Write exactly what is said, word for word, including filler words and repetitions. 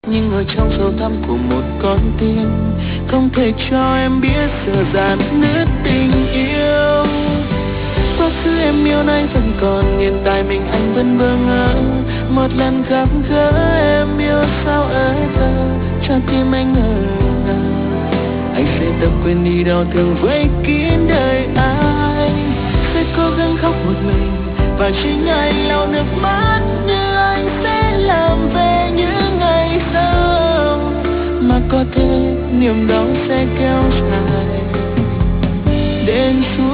nhưng ở trong sâu thẳm của một con tim không thể cho em biết giờ dàn nứt tình yêu. Quá khứ em yêu nay vẫn còn, hiện tại mình anh vẫn bơ ngỡ. Một lần gặp gỡ em yêu sao ở thơ, cho tim anh ngờ ngờ. Anh sẽ tập quên đi đau thương với kín đời anh, sẽ cố gắng khóc một mình và chính anh lau nước mắt như anh sẽ làm về những ngày sau. Mà có thể niềm đau sẽ kéo dài đến suốt